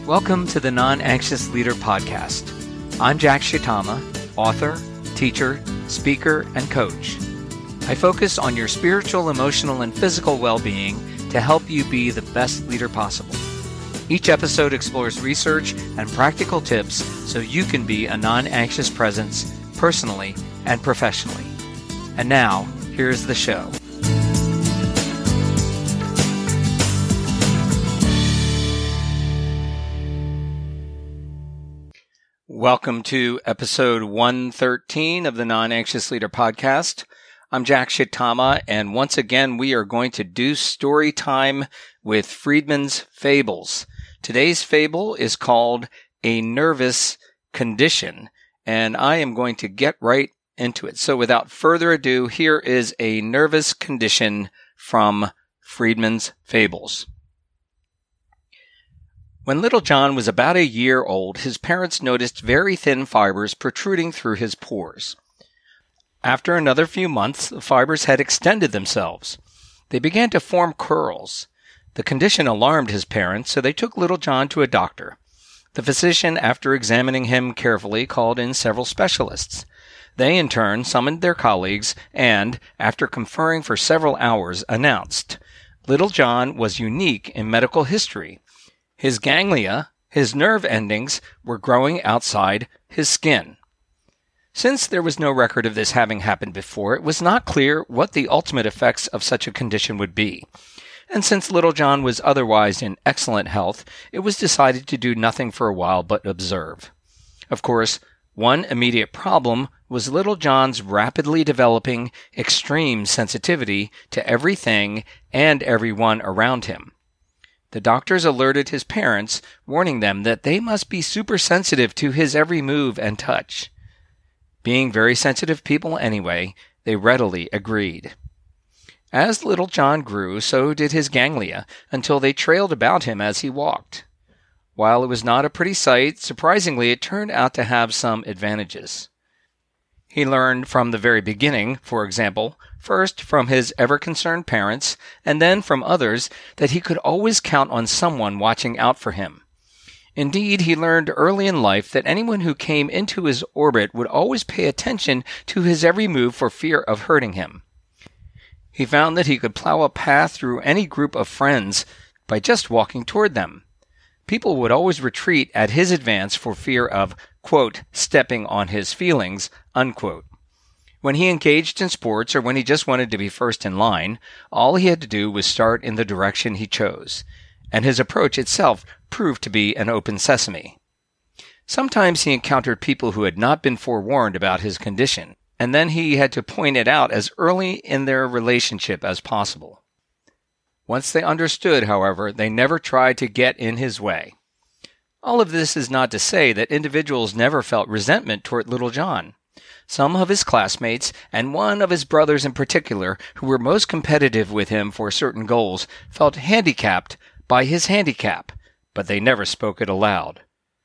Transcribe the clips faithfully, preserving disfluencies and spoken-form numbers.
Welcome to the Non-Anxious Leader Podcast. I'm Jack Shitama, author, teacher, speaker, and coach. I focus on your spiritual, emotional, and physical well-being to help you be the best leader possible. Each episode explores research and practical tips so you can be a non-anxious presence personally and professionally. And now, here's the show. Welcome to episode one thirteen of the Non-Anxious Leader Podcast. I'm Jack Shitama, and once again, we are going to do story time with Friedman's Fables. Today's fable is called A Nervous Condition, and I am going to get right into it. So without further ado, here is A Nervous Condition from Friedman's Fables. When little John was about a year old, his parents noticed very thin fibers protruding through his pores. After another few months, the fibers had extended themselves. They began to form curls. The condition alarmed his parents, so they took little John to a doctor. The physician, after examining him carefully, called in several specialists. They, in turn, summoned their colleagues and, after conferring for several hours, announced, little John was unique in medical history. His ganglia, his nerve endings, were growing outside his skin. Since there was no record of this having happened before, it was not clear what the ultimate effects of such a condition would be. And since little John was otherwise in excellent health, it was decided to do nothing for a while but observe. Of course, one immediate problem was little John's rapidly developing extreme sensitivity to everything and everyone around him. The doctors alerted his parents, warning them that they must be super sensitive to his every move and touch. Being very sensitive people anyway, they readily agreed. As little John grew, so did his ganglia, until they trailed about him as he walked. While it was not a pretty sight, surprisingly it turned out to have some advantages. He learned from the very beginning, for example, first from his ever-concerned parents, and then from others, that he could always count on someone watching out for him. Indeed, he learned early in life that anyone who came into his orbit would always pay attention to his every move for fear of hurting him. He found that he could plow a path through any group of friends by just walking toward them. People would always retreat at his advance for fear of, quote, stepping on his feelings, unquote. When he engaged in sports or when he just wanted to be first in line, all he had to do was start in the direction he chose, and his approach itself proved to be an open sesame. Sometimes he encountered people who had not been forewarned about his condition, and then he had to point it out as early in their relationship as possible. Once they understood, however, they never tried to get in his way. All of this is not to say that individuals never felt resentment toward little John. Some of his classmates, and one of his brothers in particular, who were most competitive with him for certain goals, felt handicapped by his handicap, but they never spoke it aloud.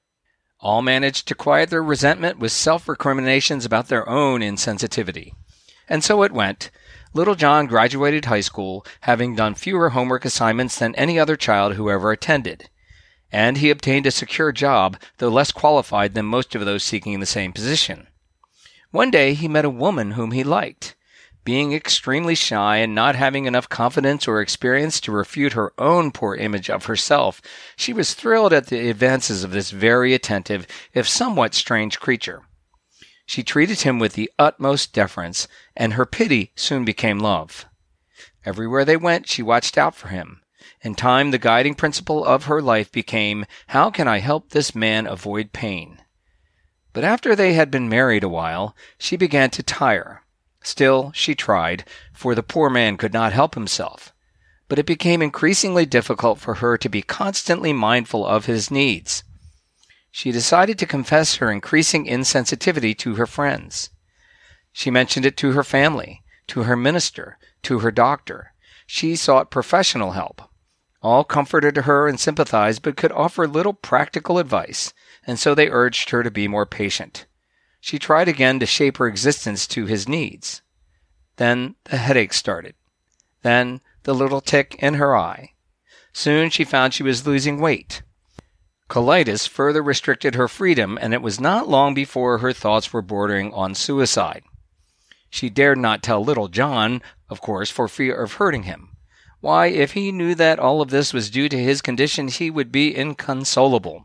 All managed to quiet their resentment with self-recriminations about their own insensitivity. And so it went. Little John graduated high school, having done fewer homework assignments than any other child who ever attended. And he obtained a secure job, though less qualified than most of those seeking the same position. One day he met a woman whom he liked. Being extremely shy and not having enough confidence or experience to refute her own poor image of herself, she was thrilled at the advances of this very attentive, if somewhat strange creature. She treated him with the utmost deference, and her pity soon became love. Everywhere they went, she watched out for him. In time, the guiding principle of her life became, how can I help this man avoid pain? But after they had been married a while, she began to tire. Still, she tried, for the poor man could not help himself. But it became increasingly difficult for her to be constantly mindful of his needs. She decided to confess her increasing insensitivity to her friends. She mentioned it to her family, to her minister, to her doctor. She sought professional help. All comforted her and sympathized, but could offer little practical advice, and so they urged her to be more patient. She tried again to shape her existence to his needs. Then the headache started. Then the little tick in her eye. Soon she found she was losing weight. Colitis further restricted her freedom, and it was not long before her thoughts were bordering on suicide. She dared not tell Little John, of course, for fear of hurting him. Why, if he knew that all of this was due to his condition, he would be inconsolable.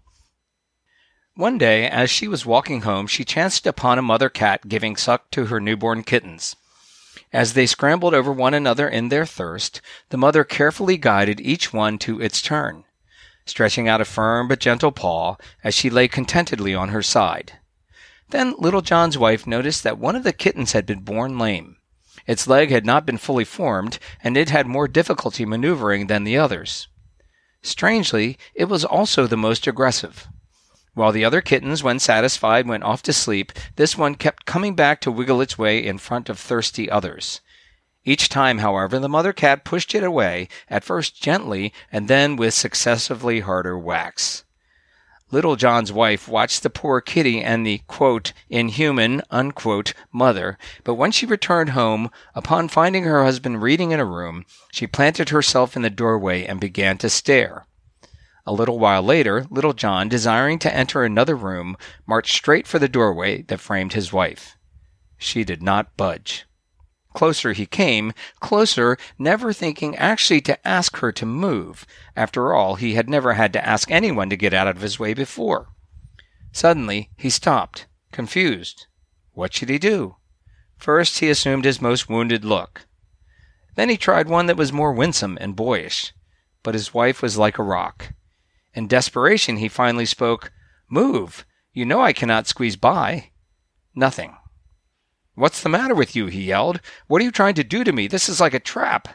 One day, as she was walking home, she chanced upon a mother cat giving suck to her newborn kittens. As they scrambled over one another in their thirst, the mother carefully guided each one to its turn, stretching out a firm but gentle paw as she lay contentedly on her side. Then Little John's wife noticed that one of the kittens had been born lame. Its leg had not been fully formed, and it had more difficulty maneuvering than the others. Strangely, it was also the most aggressive. While the other kittens, when satisfied, went off to sleep, this one kept coming back to wiggle its way in front of thirsty others. Each time, however, the mother cat pushed it away, at first gently, and then with successively harder whacks. Little John's wife watched the poor kitty and the, quote, inhuman, unquote, mother, but when she returned home, upon finding her husband reading in a room, she planted herself in the doorway and began to stare. A little while later, Little John, desiring to enter another room, marched straight for the doorway that framed his wife. She did not budge. Closer he came, closer, never thinking actually to ask her to move. After all, he had never had to ask anyone to get out of his way before. Suddenly, he stopped, confused. What should he do? First, he assumed his most wounded look. Then he tried one that was more winsome and boyish. But his wife was like a rock. In desperation, he finally spoke, "Move! You know I cannot squeeze by." Nothing. "What's the matter with you?" he yelled. "What are you trying to do to me? This is like a trap."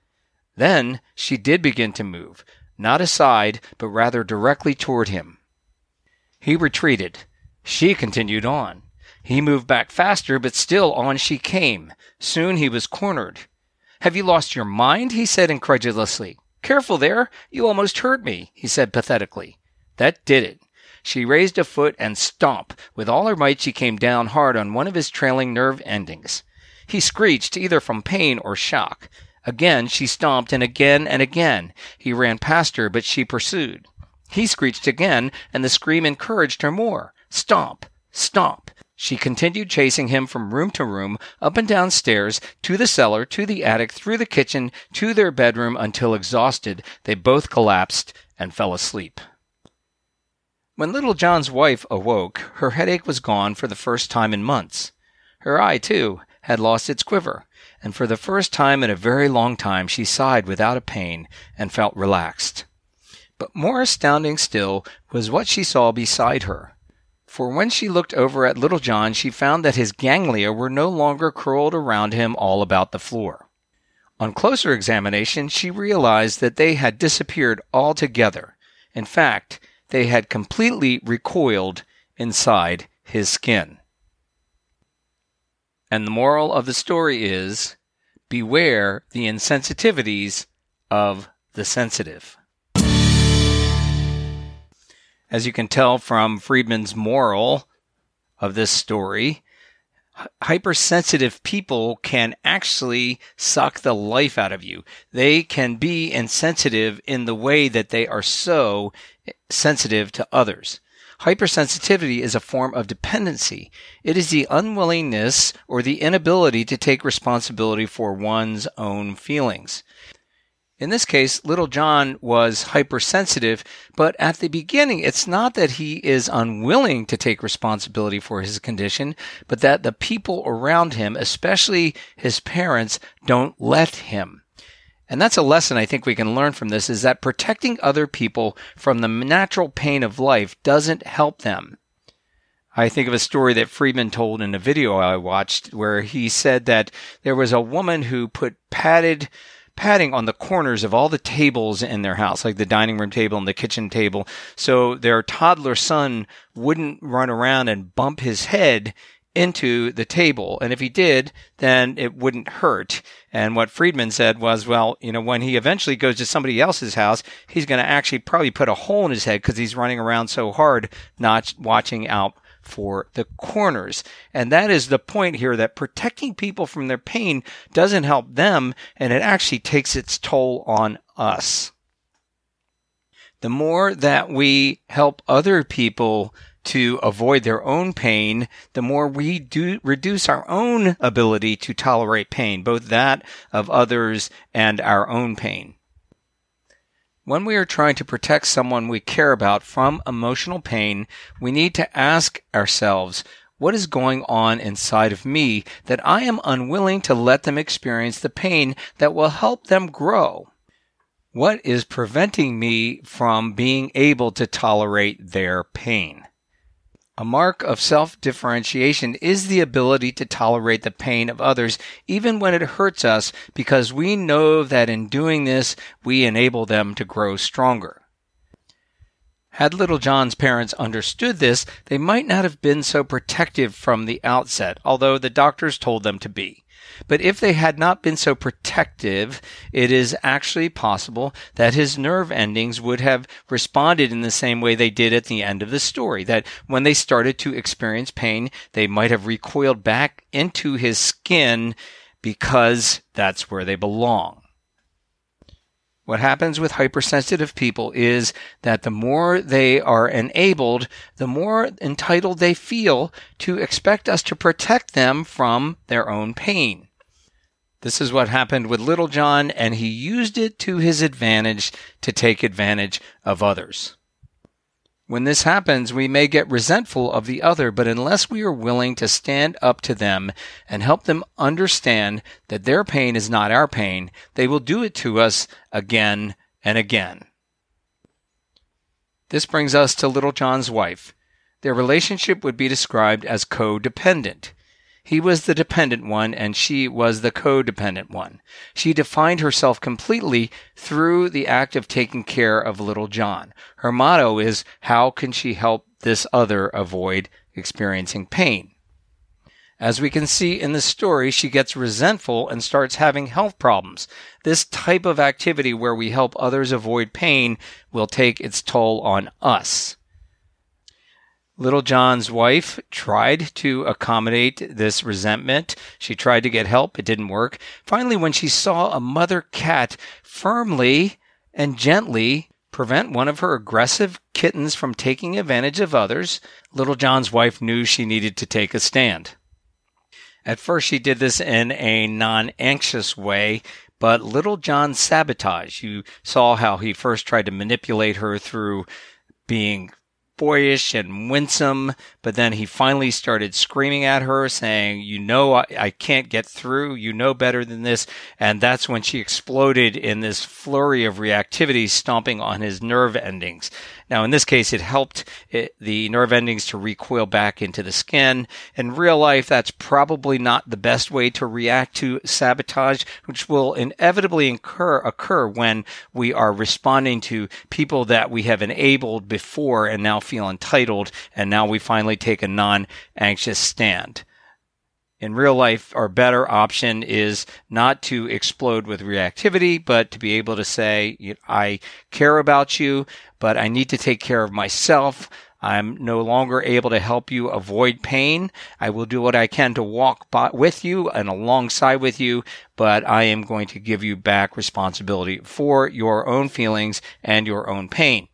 Then she did begin to move, not aside, but rather directly toward him. He retreated. She continued on. He moved back faster, but still on she came. Soon he was cornered. "Have you lost your mind?" he said incredulously. "Careful there! You almost hurt me," he said pathetically. That did it. She raised a foot and stomp. With all her might she came down hard on one of his trailing nerve endings. He screeched, either from pain or shock. Again she stomped, and again and again. He ran past her, but she pursued. He screeched again, and the scream encouraged her more. Stomp! Stomp! She continued chasing him from room to room, up and down stairs, to the cellar, to the attic, through the kitchen, to their bedroom, until exhausted, they both collapsed and fell asleep. When Little John's wife awoke, her headache was gone for the first time in months. Her eye, too, had lost its quiver, and for the first time in a very long time she sighed without a pain and felt relaxed. But more astounding still was what she saw beside her. For when she looked over at Little John, she found that his ganglia were no longer curled around him all about the floor. On closer examination, she realized that they had disappeared altogether. In fact, they had completely recoiled inside his skin. And the moral of the story is, beware the insensitivities of the sensitive. As you can tell from Friedman's moral of this story, hypersensitive people can actually suck the life out of you. They can be insensitive in the way that they are so sensitive to others. Hypersensitivity is a form of dependency. It is the unwillingness or the inability to take responsibility for one's own feelings. In this case, Little John was hypersensitive, but at the beginning, it's not that he is unwilling to take responsibility for his condition, but that the people around him, especially his parents, don't let him. And that's a lesson I think we can learn from this, is that protecting other people from the natural pain of life doesn't help them. I think of a story that Friedman told in a video I watched where he said that there was a woman who put padded padding on the corners of all the tables in their house, like the dining room table and the kitchen table, so their toddler son wouldn't run around and bump his head into the table. And if he did, then it wouldn't hurt. And what Friedman said was, well, you know, when he eventually goes to somebody else's house, he's going to actually probably put a hole in his head because he's running around so hard, not watching out for the corners. And that is the point here, that protecting people from their pain doesn't help them, and it actually takes its toll on us. The more that we help other people to avoid their own pain, the more we do reduce our own ability to tolerate pain, both that of others and our own pain. When we are trying to protect someone we care about from emotional pain, we need to ask ourselves, what is going on inside of me that I am unwilling to let them experience the pain that will help them grow? What is preventing me from being able to tolerate their pain? A mark of self-differentiation is the ability to tolerate the pain of others even when it hurts us, because we know that in doing this, we enable them to grow stronger. Had Little John's parents understood this, they might not have been so protective from the outset, although the doctors told them to be. But if they had not been so protective, it is actually possible that his nerve endings would have responded in the same way they did at the end of the story, that when they started to experience pain, they might have recoiled back into his skin because that's where they belong. What happens with hypersensitive people is that the more they are enabled, the more entitled they feel to expect us to protect them from their own pain. This is what happened with Little John, and he used it to his advantage to take advantage of others. When this happens, we may get resentful of the other, but unless we are willing to stand up to them and help them understand that their pain is not our pain, they will do it to us again and again. This brings us to Little John's wife. Their relationship would be described as codependent. He was the dependent one, and she was the codependent one. She defined herself completely through the act of taking care of Little John. Her motto is, how can she help this other avoid experiencing pain? As we can see in the story, she gets resentful and starts having health problems. This type of activity where we help others avoid pain will take its toll on us. Little John's wife tried to accommodate this resentment. She tried to get help. It didn't work. Finally, when she saw a mother cat firmly and gently prevent one of her aggressive kittens from taking advantage of others, Little John's wife knew she needed to take a stand. At first, she did this in a non-anxious way, but Little John sabotaged. You saw how he first tried to manipulate her through being boyish and winsome, but then he finally started screaming at her, saying, you know, I, I can't get through, you know better than this, and that's when she exploded in this flurry of reactivity, stomping on his nerve endings. Now, in this case, it helped it, the nerve endings to recoil back into the skin. In real life, that's probably not the best way to react to sabotage, which will inevitably incur, occur when we are responding to people that we have enabled before and now feel entitled, and now we finally take a non-anxious stand. In real life, our better option is not to explode with reactivity, but to be able to say, I care about you, but I need to take care of myself. I'm no longer able to help you avoid pain. I will do what I can to walk by with you and alongside with you, but I am going to give you back responsibility for your own feelings and your own pain.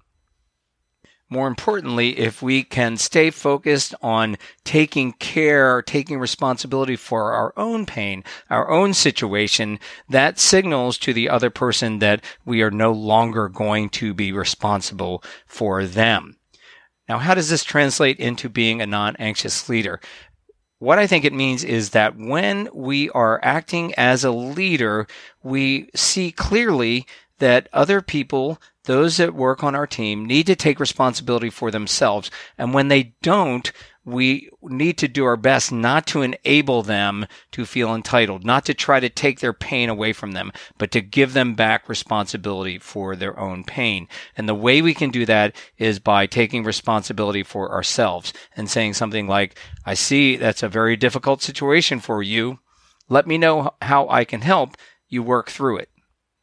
More importantly, if we can stay focused on taking care, taking responsibility for our own pain, our own situation, that signals to the other person that we are no longer going to be responsible for them. Now, how does this translate into being a non-anxious leader? What I think it means is that when we are acting as a leader, we see clearly that other people, those that work on our team, need to take responsibility for themselves. And when they don't, we need to do our best not to enable them to feel entitled, not to try to take their pain away from them, but to give them back responsibility for their own pain. And the way we can do that is by taking responsibility for ourselves and saying something like, I see that's a very difficult situation for you. Let me know how I can help you work through it.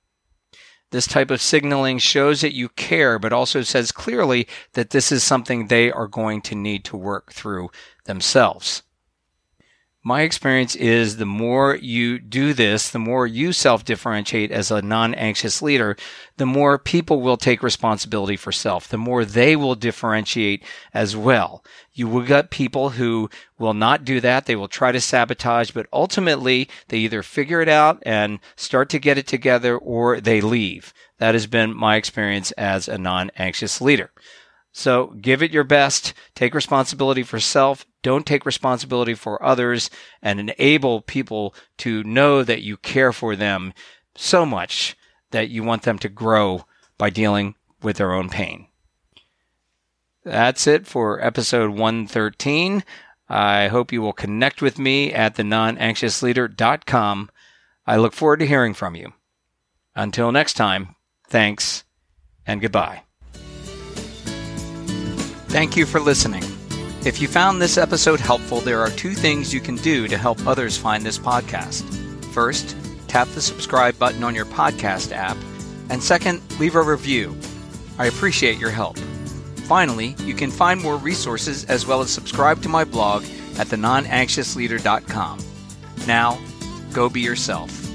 This type of signaling shows that you care, but also says clearly that this is something they are going to need to work through themselves. my experience is the more you do this, the more you self-differentiate as a non-anxious leader, the more people will take responsibility for self, the more they will differentiate as well. You will get people who will not do that. They will try to sabotage, but ultimately they either figure it out and start to get it together or they leave. That has been my experience as a non-anxious leader. So give it your best, take responsibility for self, don't take responsibility for others, and enable people to know that you care for them so much that you want them to grow by dealing with their own pain. That's it for episode one thirteen. I hope you will connect with me at the non anxious leader dot com. I look forward to hearing from you. Until next time, thanks and goodbye. Thank you for listening. If you found this episode helpful, there are two things you can do to help others find this podcast. First, tap the subscribe button on your podcast app. And second, leave a review. I appreciate your help. Finally, you can find more resources as well as subscribe to my blog at the non anxious leader dot com. Now, go be yourself.